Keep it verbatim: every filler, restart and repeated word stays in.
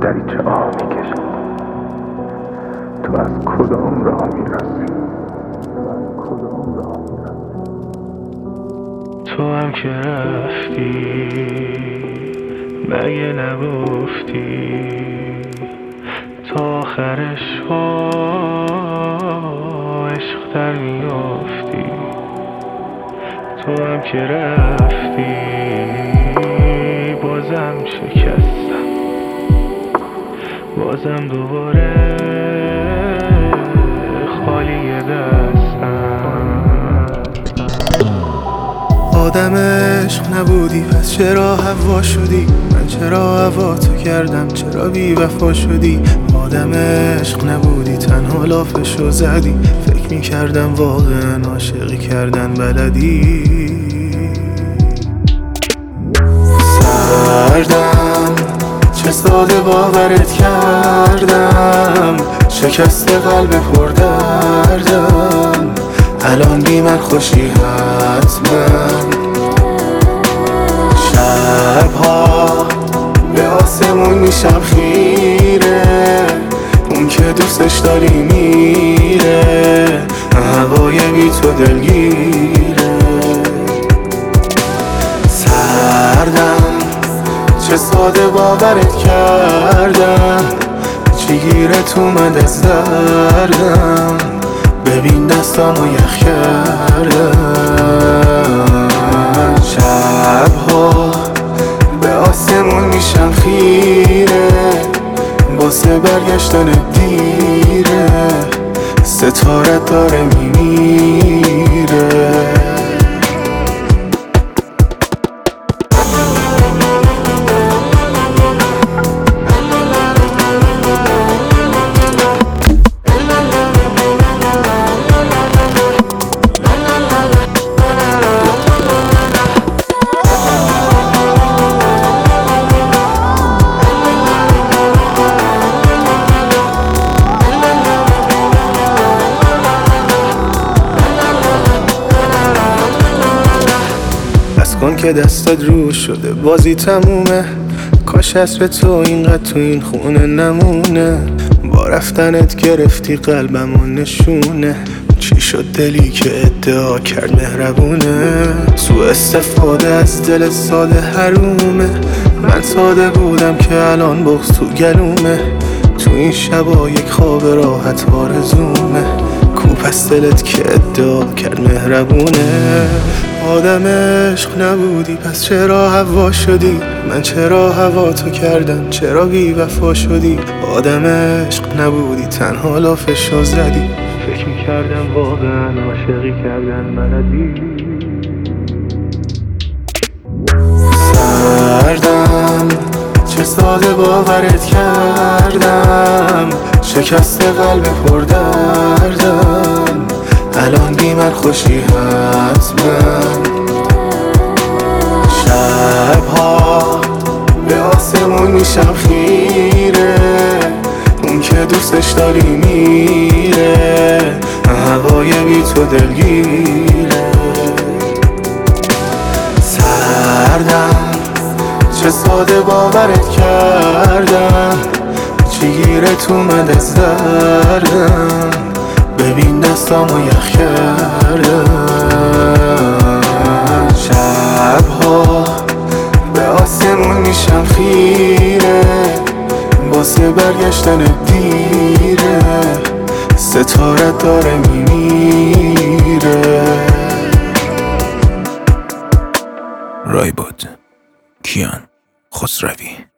دریچه آه میکشم. تو از کدام راه میرسی؟ کدام راه میرسی؟ تو هم که رفتی مگه نگفتی تا آخرش با عشق در میافتی؟ تو هم که رفتی بازم شکستم، بازم دوباره خالی دستم. آدم عشق نبودی پس چرا هوا شدی؟ من چرا هوا تو کردم چرا بی وفا شدی؟ آدم عشق نبودی تنها لافشو زدی، فکر میکردم واقعا عاشقی کردن بلدی. سردم چه ساده باورت کردم، شکست قلب پر دردم، الان بی من خوشی حتما. شبها به آسمون میشم خیره، اون که دوستش داری میره، هوای بی تو دلگیره. سردم چه ساده باورت کردم، چی گیرت اومد از دردم، ببین دستامو یخ کردم. شبها به آسمون میشم خیره، واسه برگشتن دیره، ستارت داره میمیره. کن که دستت رو شده بازی تمومه، کاش عصر تو اینقدر تو این خونه نمونه. با رفتنت گرفتی قلبمو نشونه، چی شد دلی که ادعا کرد مهربونه؟ سوء استفاده از دل ساده حرومه، من ساده بودم که الان بغض تو گلومه. تو این شبا یک خواب راحت آرزومه، کو پس دلت که ادعا کرد مهربونه؟ آدم عشق نبودی پس چرا هوا شدی؟ من چرا هوا تو کردم چرا بی وفا شدی؟ آدم عشق نبودی تنها لافشو زدی، فکر میکردم واقعا عاشقی کردن بلدی. سردم چه ساده باورت کردم، شکست قلب پر دردم، الان بی من خوشی حتما. شبها به آسمون میشم خیره، اون که دوستش داری میره، هوای بی تو دلگیره. سردم چه ساده باورت کردم، چی گیرت اومد از دردم، ببین دستامو یخ کردم. شبها به آسمون میشم خیره، واسه برگشتن دیره، ستارت داره میمیره. رایبود کیان خسروی.